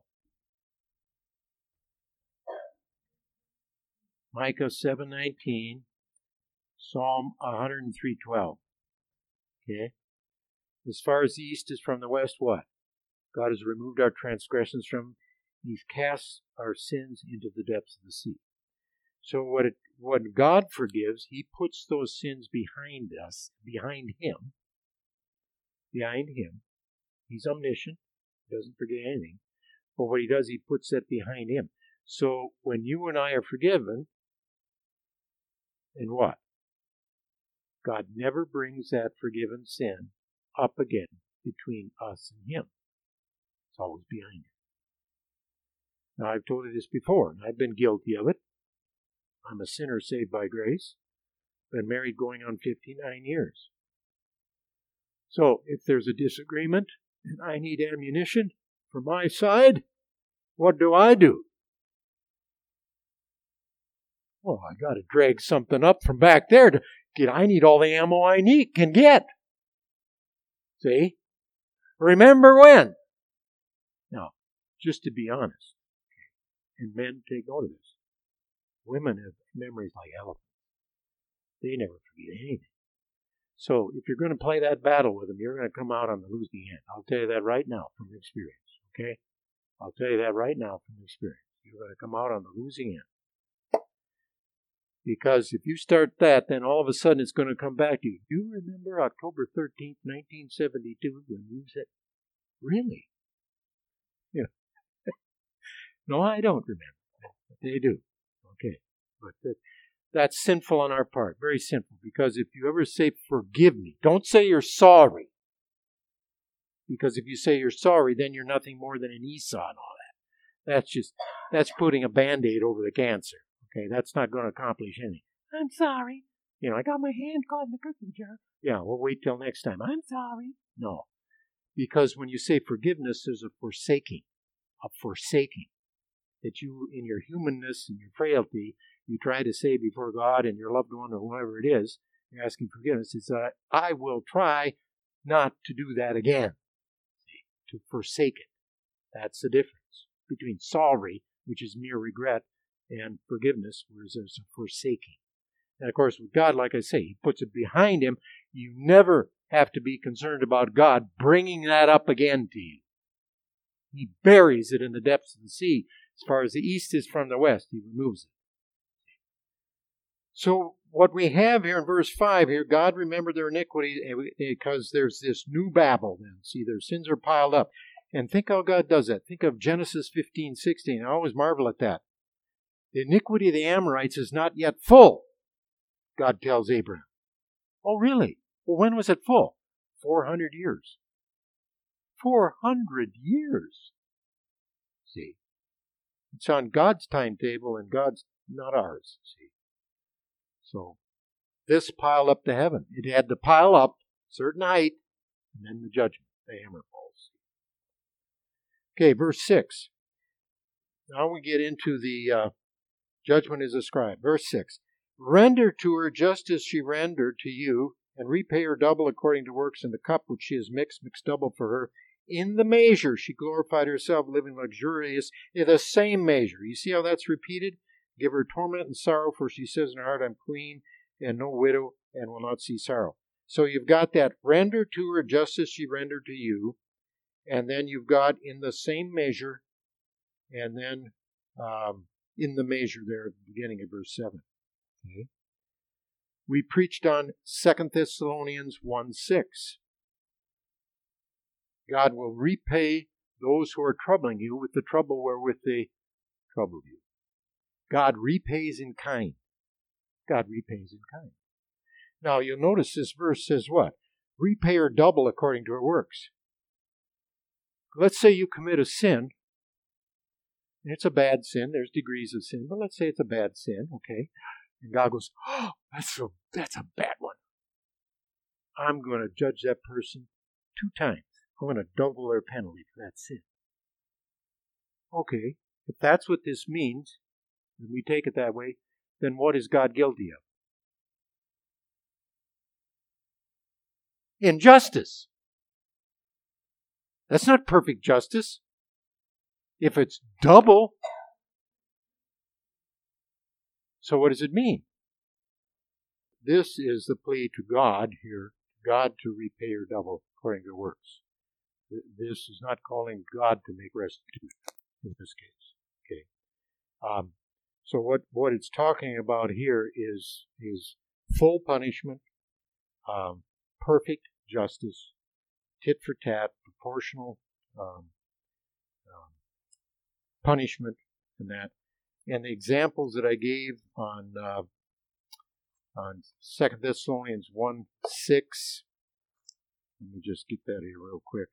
Micah 7:19, Psalm 103:12. Okay? As far as the east is from the west, what? God has removed our transgressions from, He's cast our sins into the depths of the sea. So when God forgives, He puts those sins behind us, behind Him, He's omniscient. He doesn't forget anything. But what he does, he puts that behind him. So when you and I are forgiven, then what? God never brings that forgiven sin up again between us and him. It's always behind him. Now, I've told you this before, and I've been guilty of it. I'm a sinner saved by grace. Been married going on 59 years. So, if there's a disagreement and I need ammunition for my side, what do? Well, I got to drag something up from back there to get. I need all the ammo I can get. See? Remember when? Now, just to be honest, and men, take note of this. Women have memories like elephants. They never forget anything. So if you're going to play that battle with them, you're going to come out on the losing end. I'll tell you that right now from experience. Okay? I'll tell you that right now from experience. You're going to come out on the losing end. Because if you start that, then all of a sudden it's going to come back to you. Do you remember October 13th, 1972, when you said, really? Yeah. No, I don't remember. They do. Okay. But that's sinful on our part. Very sinful. Because if you ever say, forgive me, don't say you're sorry. Because if you say you're sorry, then you're nothing more than an Esau and all that. That's putting a Band-Aid over the cancer. Okay, that's not going to accomplish anything. I'm sorry. I got my hand caught in the cookie jar. Yeah, we'll wait till next time. I'm sorry. No. Because when you say forgiveness, there's a forsaking. That you, in your humanness and your frailty, you try to say before God and your loved one or whoever it is, you're asking forgiveness. It's that I will try not to do that again. To forsake it. That's the difference between sorry, which is mere regret, and forgiveness, whereas there's a forsaking. And of course, with God, like I say, he puts it behind him. You never have to be concerned about God bringing that up again to you. He buries it in the depths of the sea. As far as the east is from the west, he removes it. So what we have here in verse 5 here, God remembered their iniquity because there's this new Babel then. See, their sins are piled up. And think how God does that. Think of Genesis 15:16. I always marvel at that. The iniquity of the Amorites is not yet full, God tells Abraham. Oh, really? Well, when was it full? 400 years. 400 years. See? It's on God's timetable and God's, not ours. See? So, this piled up to heaven. It had to pile up a certain height, and then the judgment, the hammer falls. Okay, verse 6. Now we get into the judgment is ascribed. Verse 6. Render to her just as she rendered to you, and repay her double according to works, in the cup which she has mix double for her. In the measure she glorified herself, living luxurious, in the same measure. You see how that's repeated? Give her torment and sorrow, for she says in her heart, I'm queen, and no widow, and will not see sorrow. So you've got that, render to her just as she rendered to you, and then you've got in the same measure, and then in the measure there at the beginning of verse 7. Okay. We preached on 2 Thessalonians 1:6. God will repay those who are troubling you with the trouble wherewith they troubled you. God repays in kind. God repays in kind. Now, you'll notice this verse says what? Repay her double according to her works. Let's say you commit a sin. It's a bad sin. There's degrees of sin, but let's say it's a bad sin, okay? And God goes, oh, that's a bad one. I'm going to judge that person 2 times. I'm going to double their penalty for that sin. Okay, if that's what this means, and we take it that way, then what is God guilty of? Injustice. That's not perfect justice. If it's double, so what does it mean? This is the plea to God here, God to repay her double according to works. This is not calling God to make restitution in this case. Okay. So what it's talking about here is full punishment, perfect justice, tit for tat, proportional punishment and that. And the examples that I gave on 2 Thessalonians 1:6. Let me just get that here real quick.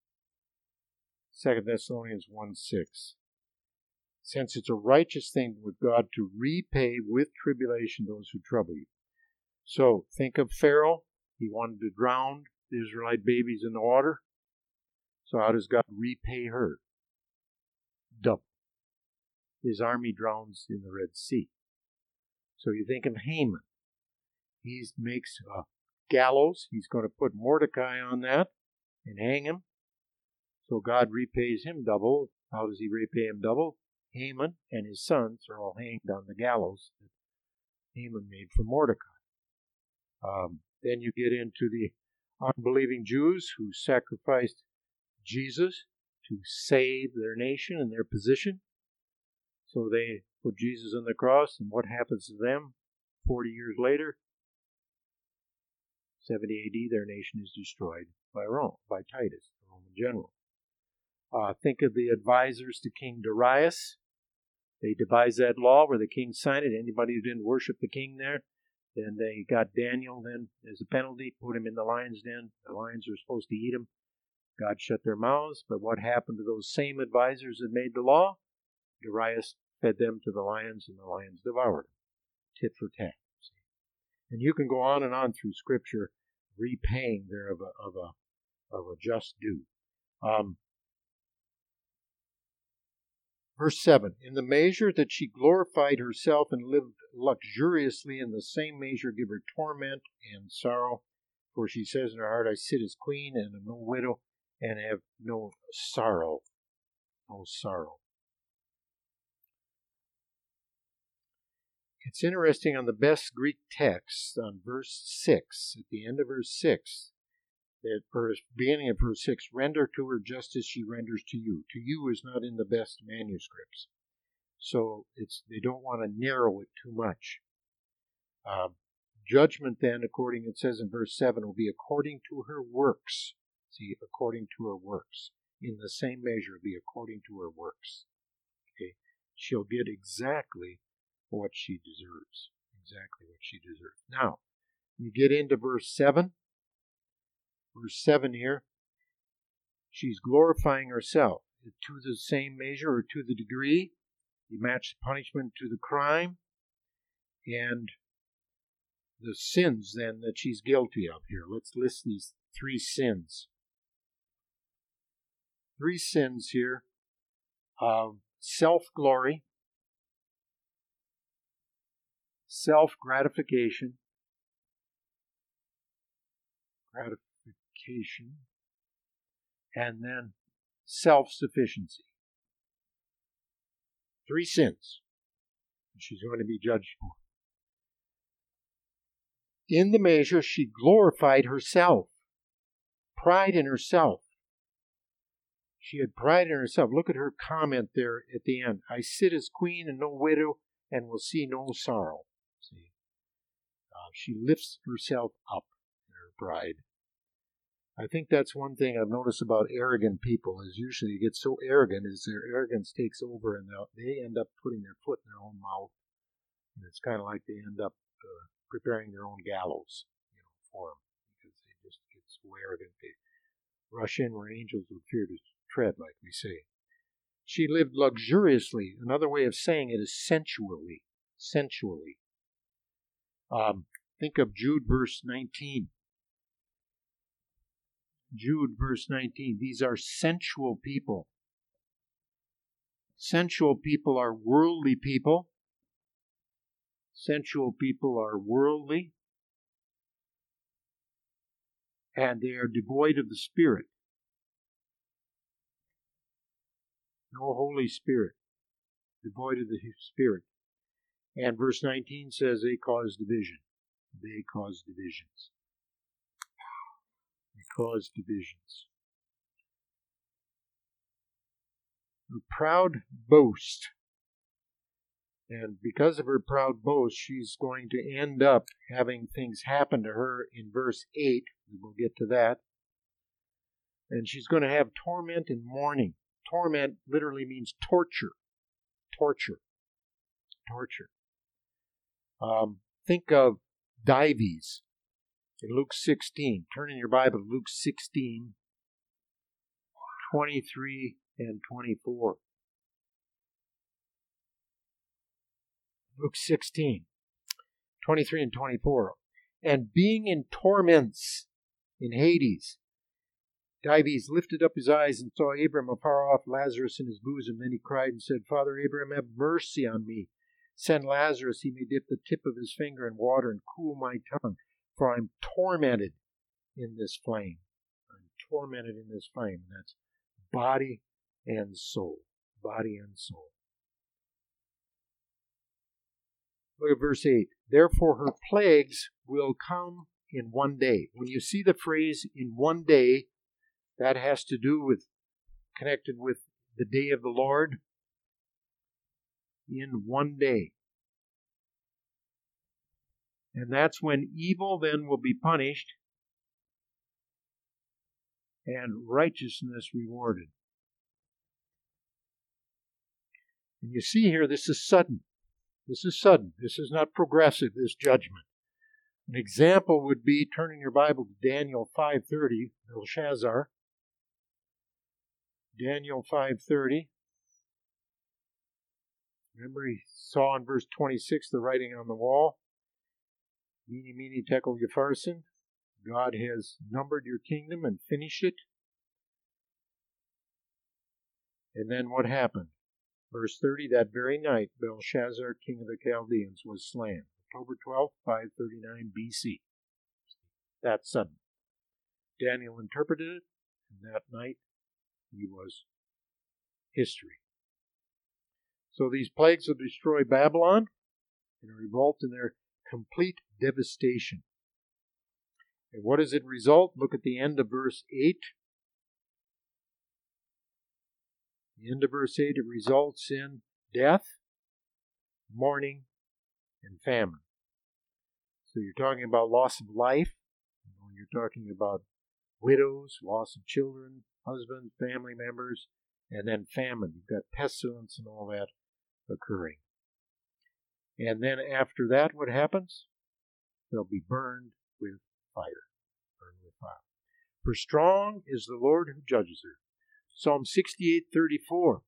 2 Thessalonians 1:6. Since it's a righteous thing with God to repay with tribulation those who trouble you. So think of Pharaoh. He wanted to drown the Israelite babies in the water. So how does God repay her? Double. His army drowns in the Red Sea. So you think of Haman. He makes a gallows. He's going to put Mordecai on that and hang him. So God repays him double. How does he repay him double? Haman and his sons are all hanged on the gallows that Haman made for Mordecai. Then you get into the unbelieving Jews who sacrificed Jesus to save their nation and their position. So they put Jesus on the cross, and what happens to them 40 years later? 70 A.D., their nation is destroyed by Rome, by Titus, the Roman general. Think of the advisors to King Darius. They devised that law where the king signed it. Anybody who didn't worship the king there, then they got Daniel then as a penalty, put him in the lion's den. The lions were supposed to eat him. God shut their mouths. But what happened to those same advisors that made the law? Darius fed them to the lions, and the lions devoured them. Tit for tat. And you can go on and on through Scripture, repaying there of a just due. Verse 7, in the measure that she glorified herself and lived luxuriously, in the same measure give her torment and sorrow. For she says in her heart, I sit as queen and am no widow, and have no sorrow. No sorrow. It's interesting on the best Greek text, on verse 6, at the end of verse 6, that beginning of verse 6, render to her just as she renders to you. To you is not in the best manuscripts. So they don't want to narrow it too much. Judgment then, according it says in verse 7, will be according to her works. See, according to her works. In the same measure, will be according to her works. Okay, she'll get exactly what she deserves. Exactly what she deserves. Now, you get into verse 7. Verse 7 here, she's glorifying herself to the same measure or to the degree. You match the punishment to the crime and the sins then that she's guilty of here. Let's list these 3 sins. 3 sins here of self-glory, self-gratification, and then self-sufficiency. 3 sins she's going to be judged for. In the measure she glorified herself, pride in herself. She had pride in herself. Look at her comment there at the end. I sit as queen and no widow, and will see no sorrow. See, she lifts herself up in her pride. I think that's one thing I've noticed about arrogant people is usually they get so arrogant is their arrogance takes over and they end up putting their foot in their own mouth. And it's kind of like they end up preparing their own gallows, for them because they just get so arrogant. They rush in where angels would fear to tread, like we say. She lived luxuriously. Another way of saying it is sensually. Sensually. Think of Jude verse 19. Jude verse 19. These are sensual people. Sensual people are worldly people. Sensual people are worldly. And they are devoid of the Spirit. No Holy Spirit. Devoid of the Spirit. And verse 19 says they cause division. They cause divisions. They cause divisions. Her proud boast. And because of her proud boast, she's going to end up having things happen to her in verse 8. We'll get to that. And she's going to have torment and mourning. Torment literally means torture. Torture. Torture. Think of Dives in Luke 16. Turn in your Bible to Luke 16, 23 and 24. Luke 16, 23 and 24. And being in torments in Hades, Dives lifted up his eyes and saw Abram afar off, Lazarus in his bosom. Then he cried and said, Father Abraham, have mercy on me. Send Lazarus, he may dip the tip of his finger in water and cool my tongue, for I'm tormented in this flame. I'm tormented in this flame. And that's body and soul. Body and soul. Look at verse 8. Therefore her plagues will come in one day. When you see the phrase in one day, that has to do with, connected with the day of the Lord. In one day. And that's when evil then will be punished and righteousness rewarded. And you see here, this is sudden. This is sudden. This is not progressive, this judgment. An example would be, turn in your Bible to Daniel 5:30, Belshazzar. Daniel 5:30. Remember, he saw in verse 26 the writing on the wall. Mene, mene, tekel, upharsin. God has numbered your kingdom and finished it. And then what happened? Verse 30, that very night, Belshazzar, king of the Chaldeans, was slain. October 12th, 539 BC. That's sudden. Daniel interpreted it, and that night he was history. So these plagues will destroy Babylon and result in their complete devastation. And what does it result? Look at the end of verse 8. The end of verse 8, it results in death, mourning, and famine. So you're talking about loss of life. You're talking about widows, loss of children, husbands, family members, and then famine. You've got pestilence and all that occurring. And then after that, what happens? They'll be burned with fire. Burned with fire. For strong is the Lord who judges her. Psalm 68:34.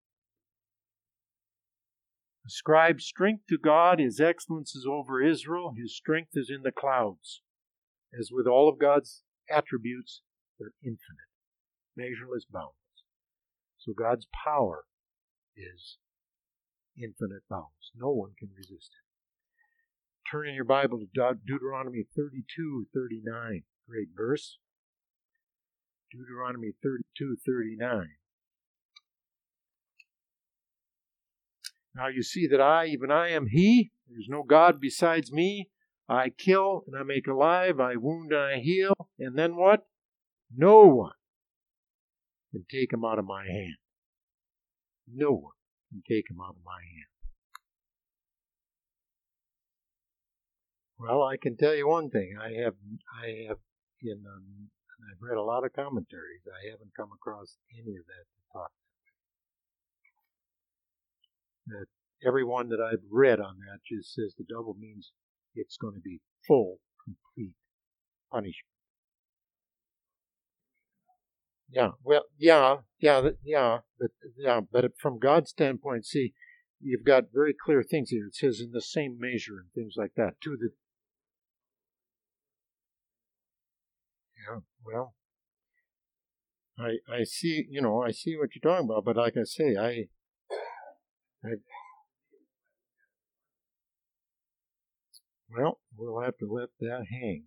Ascribe strength to God. His excellence is over Israel. His strength is in the clouds. As with all of God's attributes, they're infinite, measureless, boundless. So God's power is infinite bounds. No one can resist it. Turn in your Bible to Deuteronomy 32:39. Great verse. Deuteronomy 32:39. Now you see that I, even I, am He. There's no God besides me. I kill and I make alive. I wound and I heal. And then what? No one can take him out of my hand. No one can take him out of my hand. Well, I can tell you one thing. I've read a lot of commentaries. I haven't come across any of that to talk about. That everyone that I've read on that just says the double means it's going to be full, complete punishment. But from God's standpoint, see, you've got very clear things here. It says in the same measure and things like that. I see, I see what you're talking about, but like I say, we'll have to let that hang.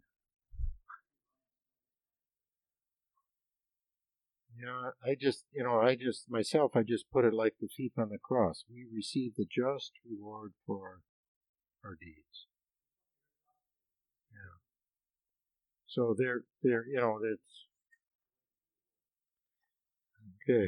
I just put it like the thief on the cross. We receive the just reward for our deeds. Yeah. So that's okay.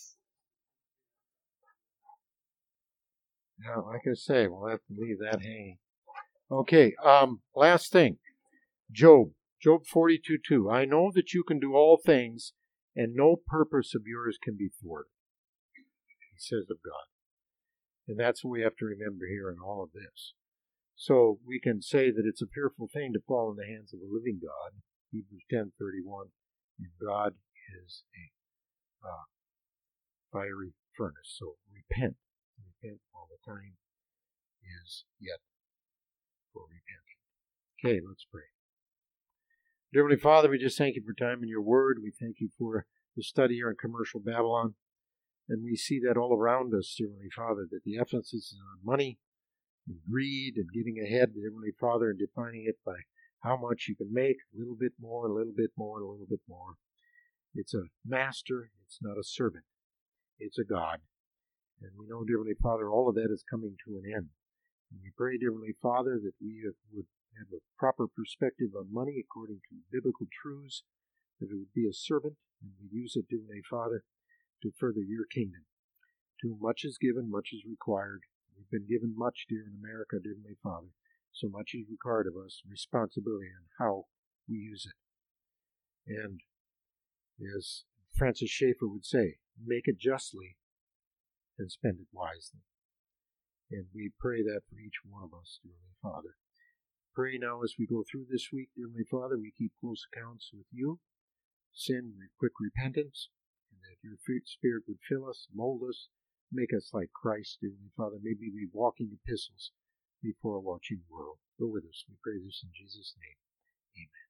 Now, like I say, we'll have to leave that hanging. Okay, last thing. Job 42:2. I know that you can do all things, and no purpose of yours can be thwarted, he says of God. And that's what we have to remember here in all of this. So we can say that it's a fearful thing to fall in the hands of a living God, Hebrews 10:31, and God is a fiery furnace. So repent while the time is yet for repenting. Okay, let's pray. Dear Heavenly Father, we just thank you for time in your word. We thank you for the study here in commercial Babylon. And we see that all around us, dear Heavenly Father, that the emphasis is on money and greed and getting ahead, dear Heavenly Father, and defining it by how much you can make, a little bit more, a little bit more, a little bit more. It's a master, it's not a servant. It's a God. And we know, dear Heavenly Father, all of that is coming to an end. And we pray, dear Heavenly Father, that we would have a proper perspective on money according to biblical truths, that it would be a servant, and we use it, dear Heavenly Father, to further your kingdom. To whom much is given, much is required. We've been given much, dear in America, dear Heavenly Father. So much is required of us, responsibility on how we use it. And as Francis Schaeffer would say, make it justly and spend it wisely. And we pray that for each one of us, dear Heavenly Father. Pray now as we go through this week, dear Heavenly Father, we keep close accounts with you, sin, quick repentance, and that your Spirit would fill us, mold us, make us like Christ, dear Heavenly Father. Maybe be walking epistles before a watching world. Go with us. We pray this in Jesus' name. Amen.